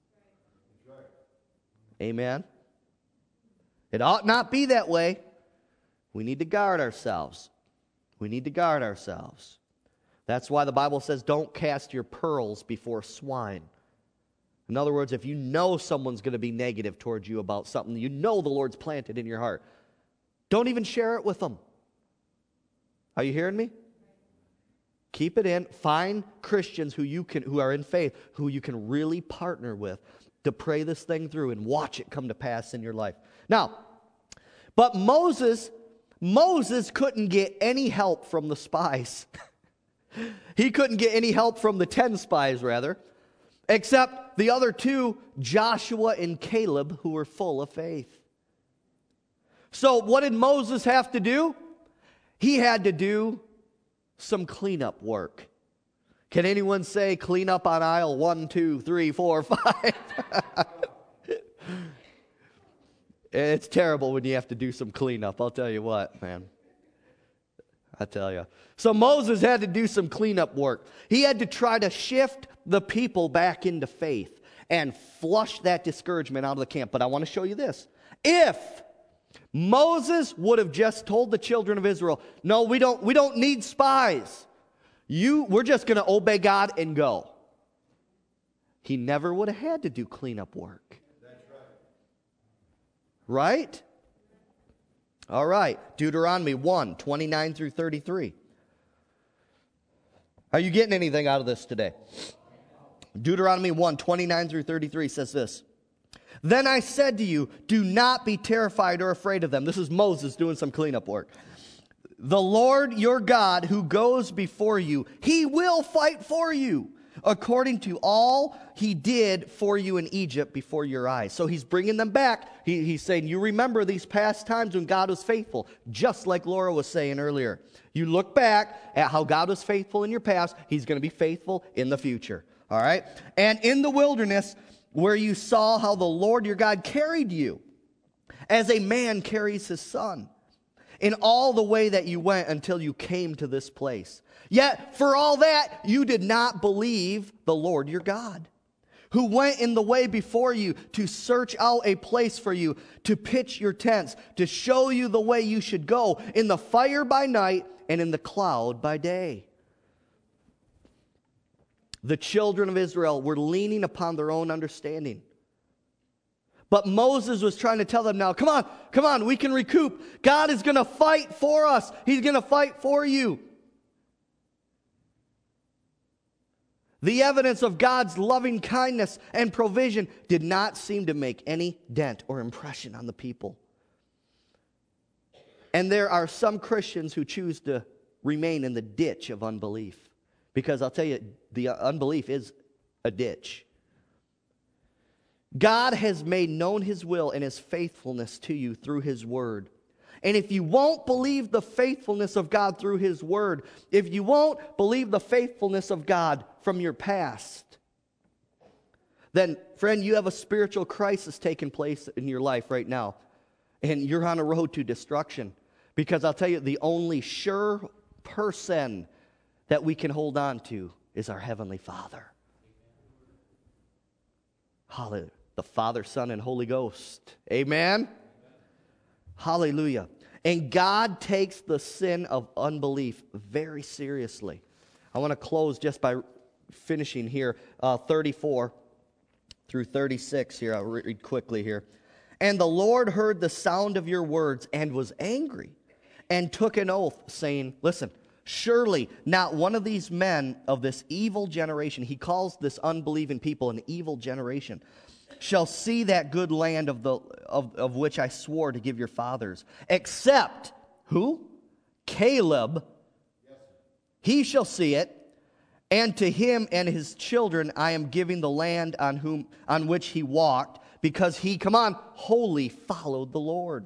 Amen? It ought not be that way. We need to guard ourselves. We need to guard ourselves. That's why the Bible says, don't cast your pearls before swine. In other words, if you know someone's going to be negative towards you about something you know the Lord's planted in your heart, don't even share it with them. Are you hearing me? Keep it in. Find Christians who you can, who are in faith, who you can really partner with to pray this thing through and watch it come to pass in your life. Now, but Moses, Moses couldn't get any help from the spies. He couldn't get any help from the ten spies, rather, except the other two, Joshua and Caleb, who were full of faith. So what did Moses have to do? He had to do some cleanup work. Can anyone say clean up on aisle one, two, three, four, five? It's terrible when you have to do some cleanup. I'll tell you what, man. I tell you. So Moses had to do some cleanup work. He had to try to shift the people back into faith and flush that discouragement out of the camp. But I want to show you this. If Moses would have just told the children of Israel, no, we don't, we don't need spies. You, we're just going to obey God and go. He never would have had to do cleanup work. That's right. Right? All right. Deuteronomy one, twenty-nine through thirty-three. Are you getting anything out of this today? Deuteronomy one, twenty-nine through thirty-three says this. Then I said to you, do not be terrified or afraid of them. This is Moses doing some cleanup work. The Lord your God who goes before you, he will fight for you according to all he did for you in Egypt before your eyes. So he's bringing them back. He, he's saying, you remember these past times when God was faithful, just like Laura was saying earlier. You look back at how God was faithful in your past, he's going to be faithful in the future. All right? And in the wilderness, where you saw how the Lord your God carried you, as a man carries his son, in all the way that you went until you came to this place. Yet, for all that, you did not believe the Lord your God, who went in the way before you to search out a place for you, to pitch your tents, to show you the way you should go, in the fire by night and in the cloud by day. The children of Israel were leaning upon their own understanding. But Moses was trying to tell them now, come on, come on, we can recoup. God is going to fight for us. He's going to fight for you. The evidence of God's loving kindness and provision did not seem to make any dent or impression on the people. And there are some Christians who choose to remain in the ditch of unbelief. Because I'll tell you, the unbelief is a ditch. God has made known his will and his faithfulness to you through his word. And if you won't believe the faithfulness of God through his word, if you won't believe the faithfulness of God from your past, then, friend, you have a spiritual crisis taking place in your life right now. And you're on a road to destruction. Because I'll tell you, the only sure person that we can hold on to is our Heavenly Father. Hallelujah. The Father, Son, and Holy Ghost. Amen? Hallelujah. And God takes the sin of unbelief very seriously. I want to close just by finishing here, uh, thirty-four through thirty-six here. I'll read quickly here. And the Lord heard the sound of your words and was angry and took an oath, saying, listen, surely not one of these men of this evil generation, he calls this unbelieving people an evil generation, shall see that good land of, the, of, of which I swore to give your fathers, except, who? Caleb. He shall see it, and to him and his children I am giving the land on whom on which he walked, because he, come on, wholly followed the Lord.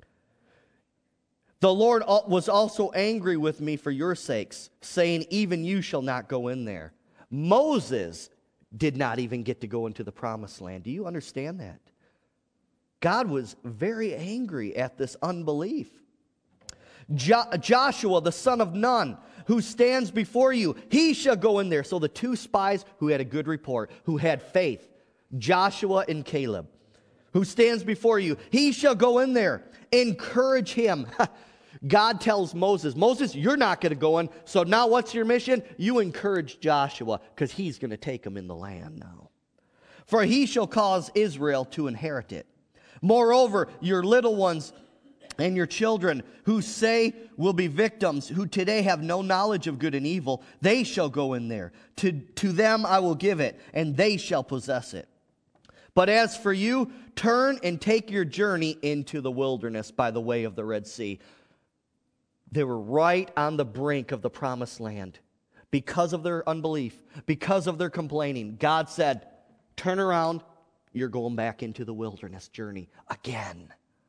The Lord was also angry with me for your sakes, saying, even you shall not go in there. Moses did not even get to go into the promised land. Do you understand that? God was very angry at this unbelief. Jo- Joshua, the son of Nun, who stands before you, he shall go in there. So the two spies who had a good report, who had faith, Joshua and Caleb, who stands before you, he shall go in there. Encourage him. God tells Moses, Moses, you're not going to go in. So now what's your mission? You encourage Joshua, because he's going to take him in the land now. For he shall cause Israel to inherit it. Moreover, your little ones and your children who say will be victims, who today have no knowledge of good and evil, they shall go in there. To, to them I will give it, and they shall possess it. But as for you, turn and take your journey into the wilderness by the way of the Red Sea. They were right on the brink of the promised land. Because of their unbelief, because of their complaining, God said, turn around, you're going back into the wilderness journey again.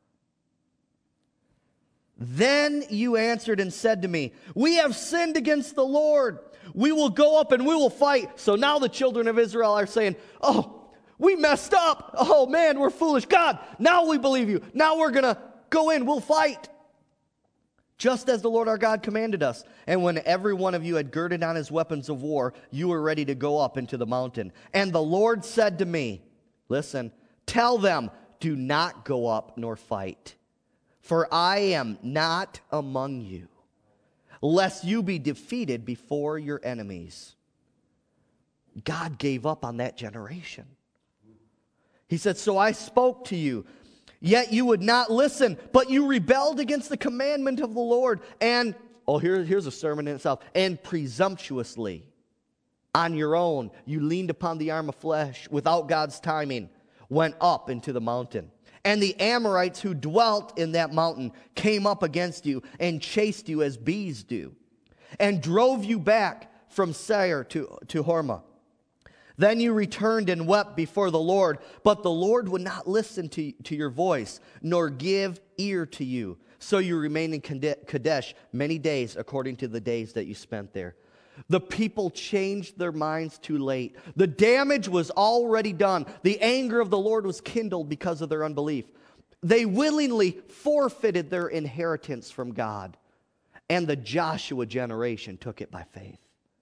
Then you answered and said to me, we have sinned against the Lord. We will go up and we will fight. So now the children of Israel are saying, oh, we messed up. Oh man, we're foolish. God, now we believe you. Now we're going to go in, we'll fight. Just as the Lord our God commanded us. And when every one of you had girded on his weapons of war, you were ready to go up into the mountain. And the Lord said to me, listen, tell them, do not go up nor fight. For I am not among you, lest you be defeated before your enemies. God gave up on that generation. He said, so I spoke to you, yet you would not listen, but you rebelled against the commandment of the Lord. And, oh, here, here's a sermon in itself. And presumptuously, on your own, you leaned upon the arm of flesh without God's timing, went up into the mountain. And the Amorites who dwelt in that mountain came up against you and chased you as bees do, and drove you back from Seir to, to Hormah. Then you returned and wept before the Lord, but the Lord would not listen to, to your voice, nor give ear to you. So you remained in Kadesh many days, according to the days that you spent there. The people changed their minds too late. The damage was already done. The anger of the Lord was kindled because of their unbelief. They willingly forfeited their inheritance from God, and the Joshua generation took it by faith.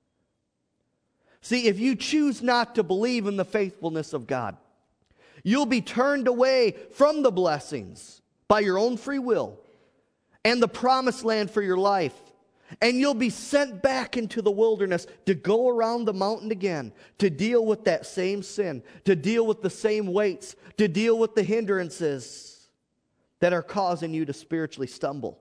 See, if you choose not to believe in the faithfulness of God, you'll be turned away from the blessings by your own free will and the promised land for your life. And you'll be sent back into the wilderness to go around the mountain again, to deal with that same sin, to deal with the same weights, to deal with the hindrances that are causing you to spiritually stumble.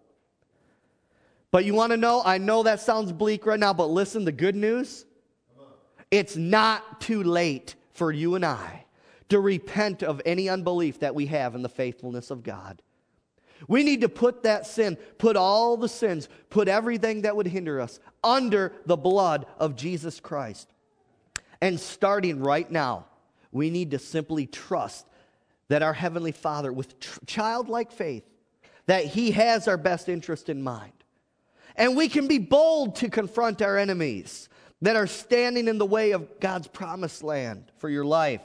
But you want to know, I know that sounds bleak right now, but listen, the good news, it's not too late for you and I to repent of any unbelief that we have in the faithfulness of God. We need to put that sin, put all the sins, put everything that would hinder us under the blood of Jesus Christ. And starting right now, we need to simply trust that our Heavenly Father, with tr- childlike faith, that He has our best interest in mind. And we can be bold to confront our enemies that are standing in the way of God's promised land for your life.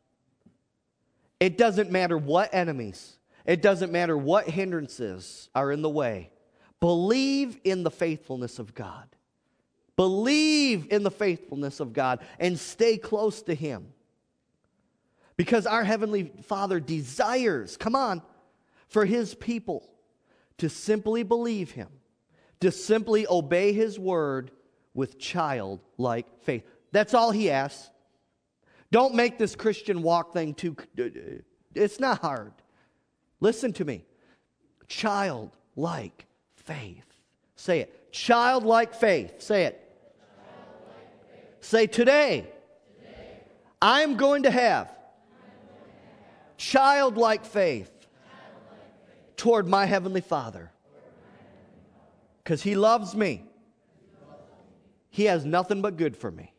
It doesn't matter what enemies, it doesn't matter what hindrances are in the way. Believe in the faithfulness of God. Believe in the faithfulness of God and stay close to Him. Because our Heavenly Father desires, come on, for His people to simply believe Him, to simply obey His word with childlike faith. That's all He asks. Don't make this Christian walk thing too, it's not hard. Listen to me. Childlike faith. Say it. Childlike faith. Say it. Childlike faith. Say today. Today. I'm going to have, I'm going to have childlike faith, childlike faith toward my Heavenly Father. Because He loves me. He has nothing but good for me.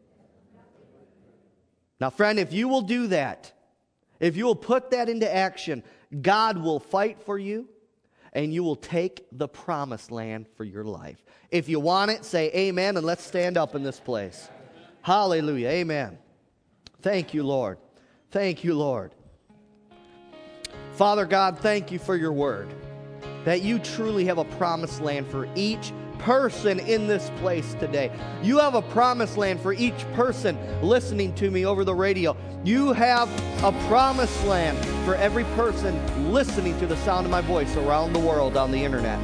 Now, friend, if you will do that, if you will put that into action, God will fight for you, and you will take the promised land for your life. If you want it, say amen, and let's stand up in this place. Hallelujah. Amen. Thank you, Lord. Thank you, Lord. Father God, thank you for your word, that you truly have a promised land for each person in this place today. You have a promised land for each person listening to me over the radio. You have a promised land for every person listening to the sound of my voice around the world on the internet.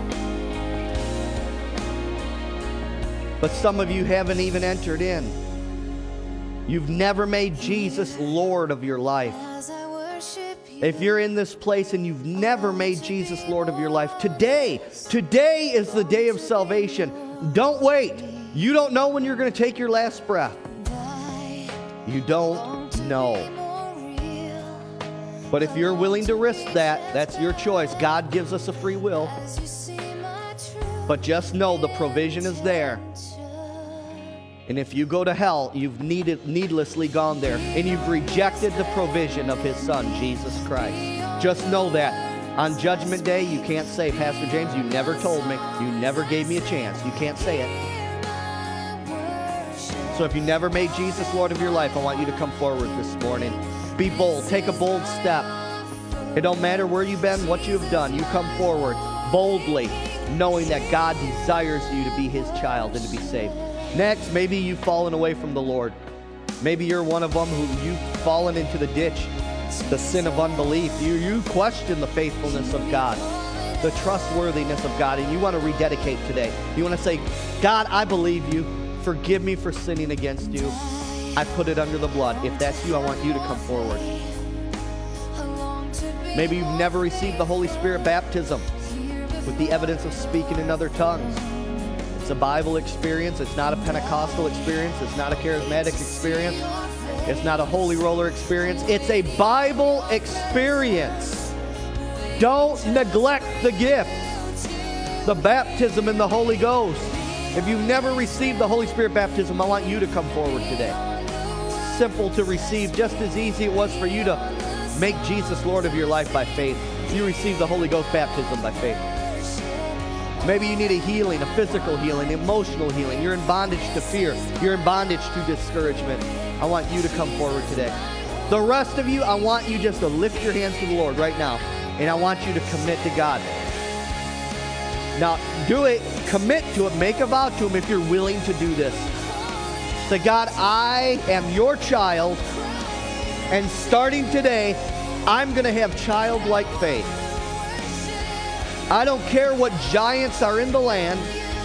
But some of you haven't even entered in. You've never made Jesus Lord of your life. If you're in this place and you've never made Jesus Lord of your life, today, today is the day of salvation. Don't wait. You don't know when you're going to take your last breath. You don't know. But if you're willing to risk that, that's your choice. God gives us a free will. But just know the provision is there. And if you go to hell, you've needed, needlessly gone there. And you've rejected the provision of His Son, Jesus Christ. Just know that. On Judgment Day, you can't say, Pastor James, you never told me. You never gave me a chance. You can't say it. So if you never made Jesus Lord of your life, I want you to come forward this morning. Be bold. Take a bold step. It don't matter where you've been, what you've done. You come forward boldly, knowing that God desires you to be His child and to be saved. Next, maybe you've fallen away from the Lord. Maybe you're one of them who you've fallen into the ditch, the sin of unbelief. You, you question the faithfulness of God, the trustworthiness of God, and you want to rededicate today. You want to say, God, I believe you. Forgive me for sinning against you. I put it under the blood. If that's you, I want you to come forward. Maybe you've never received the Holy Spirit baptism with the evidence of speaking in other tongues. It's a Bible experience. It's not a Pentecostal experience. It's not a charismatic experience. It's not a holy roller experience. It's a Bible experience. Don't neglect the gift, the baptism in the Holy Ghost. If you've never received the Holy Spirit baptism, I want you to come forward today. Simple to receive, just as easy it was for you to make Jesus Lord of your life by faith. You received the Holy Ghost baptism by faith. Maybe you need a healing, a physical healing, emotional healing. You're in bondage to fear. You're in bondage to discouragement. I want you to come forward today. The rest of you, I want you just to lift your hands to the Lord right now. And I want you to commit to God. Now, do it. Commit to it. Make a vow to Him if you're willing to do this. Say, God, I am your child. And starting today, I'm going to have childlike faith. I don't care what giants are in the land.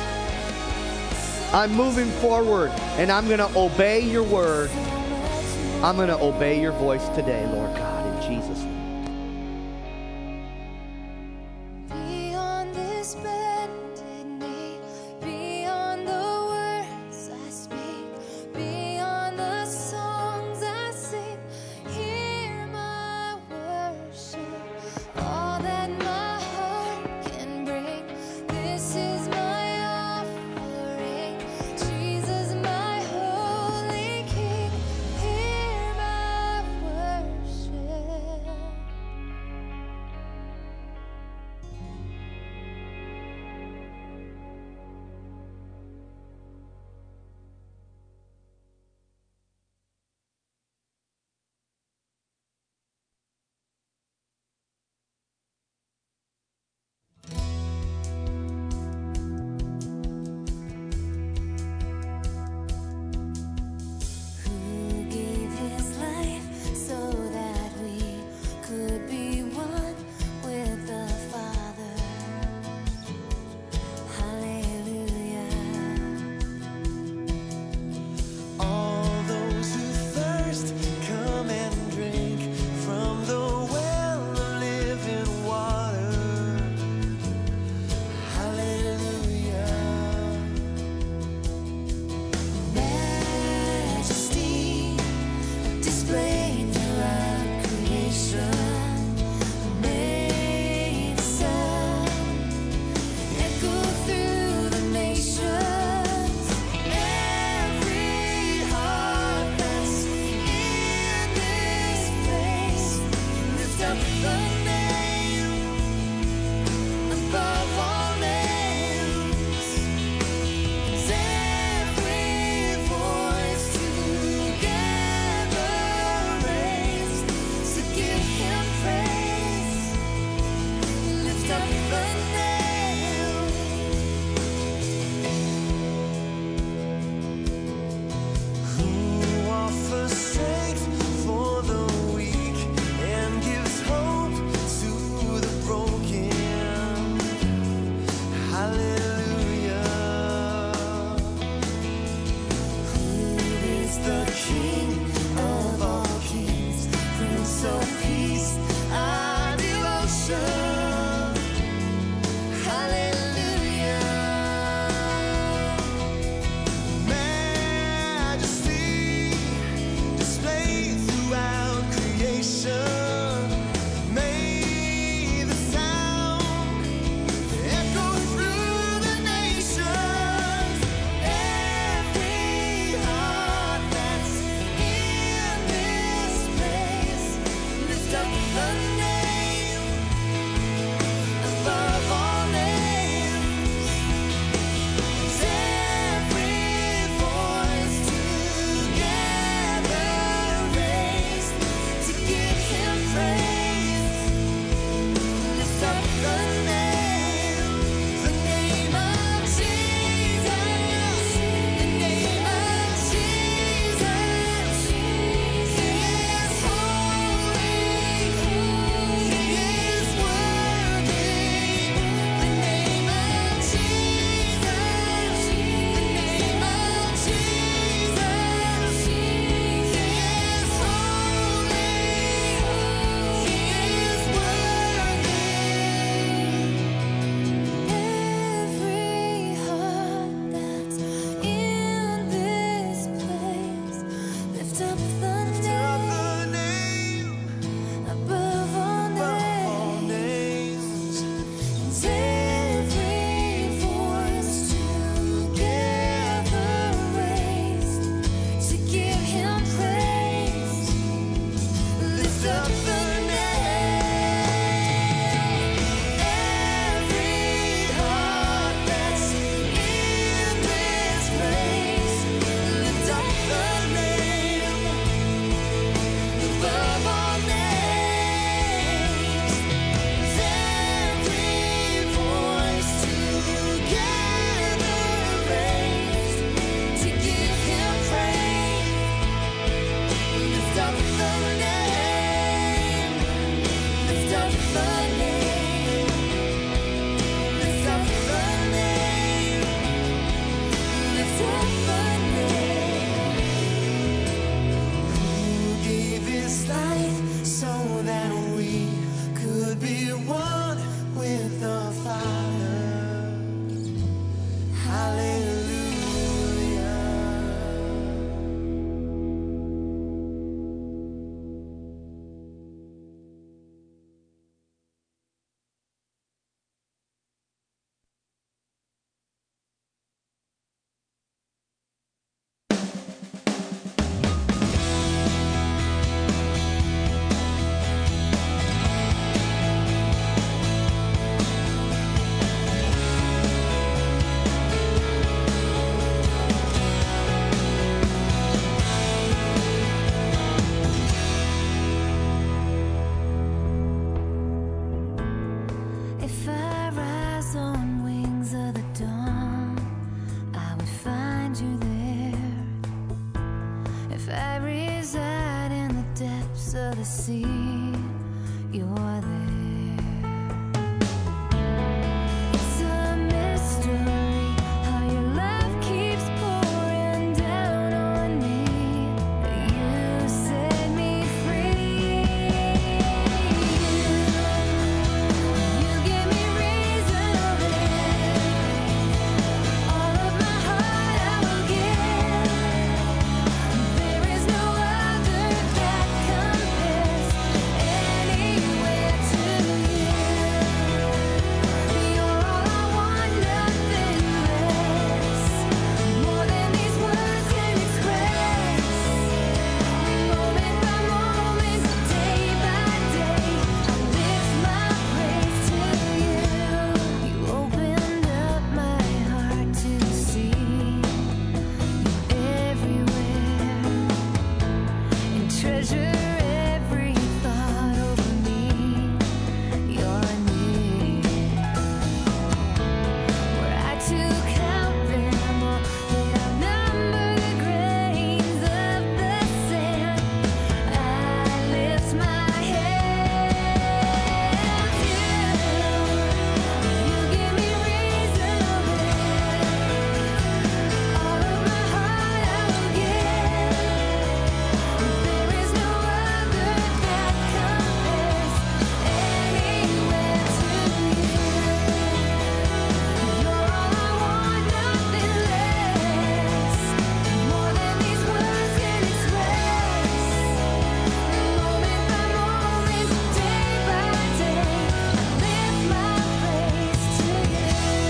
I'm moving forward, and I'm going to obey your word. I'm going to obey your voice today, Lord God, in Jesus' name. Beyond this bended knee, beyond the words I speak, beyond the songs I sing, hear my worship, all that my heart can bring. This is my offering, Jesus, my holy King. Hear my worship. see you're there. It's a mystery how your love keeps pouring down on me. You set me free. You give me reason to live. All of my heart I will give. There is no other that compares anywhere to you. You're all I want, nothing less. More than these words can express. Moment by moment, day by day, I lift my praise to you. You opened up my heart to see everywhere and treasure every thought over me. You're near. Were I to count them all, they'd outnumber the grains of the sand. I lift my hands. You, you give me reason to live. All of my heart I will give. There is no other that compares anywhere to you. You're all I want, nothing less. More than these words can express. Moment by moment, day by day, I lift my praise to you.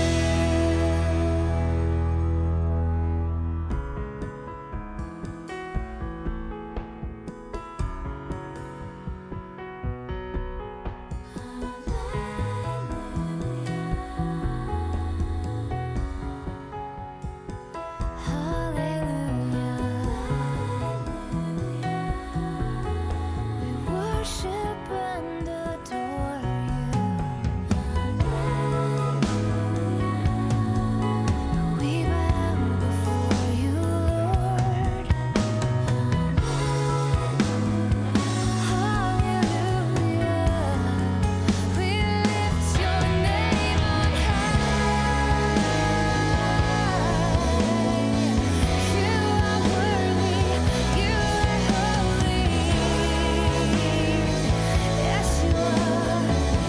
Hallelujah. We worship and adore you. We bow before you, Lord. Hallelujah. We lift your name on high. You are worthy. You are holy. Yes, you are,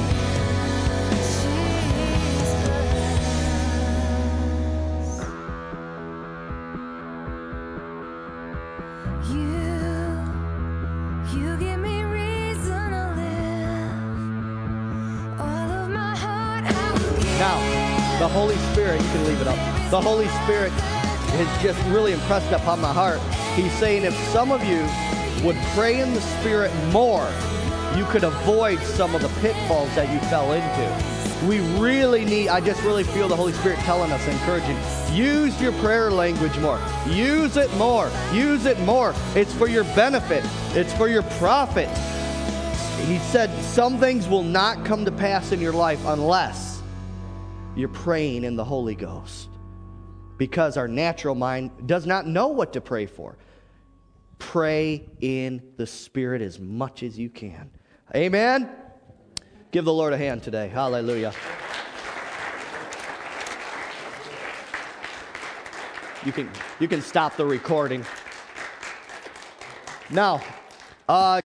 Jesus. You, you give me reason to live. All of my heart I will give. Now, the Holy Spirit, you can leave it up. The Holy Spirit has just really impressed upon my heart. He's saying if some of you would pray in the Spirit more, you could avoid some of the pitfalls that you fell into. We really need, I just really feel the Holy Spirit telling us, encouraging, use your prayer language more. Use it more. Use it more. It's for your benefit. It's for your profit. He said some things will not come to pass in your life unless you're praying in the Holy Ghost. Because our natural mind does not know what to pray for. Pray in the Spirit as much as you can. Amen? Give the Lord a hand today. Hallelujah. You can, you can stop the recording. Now, uh,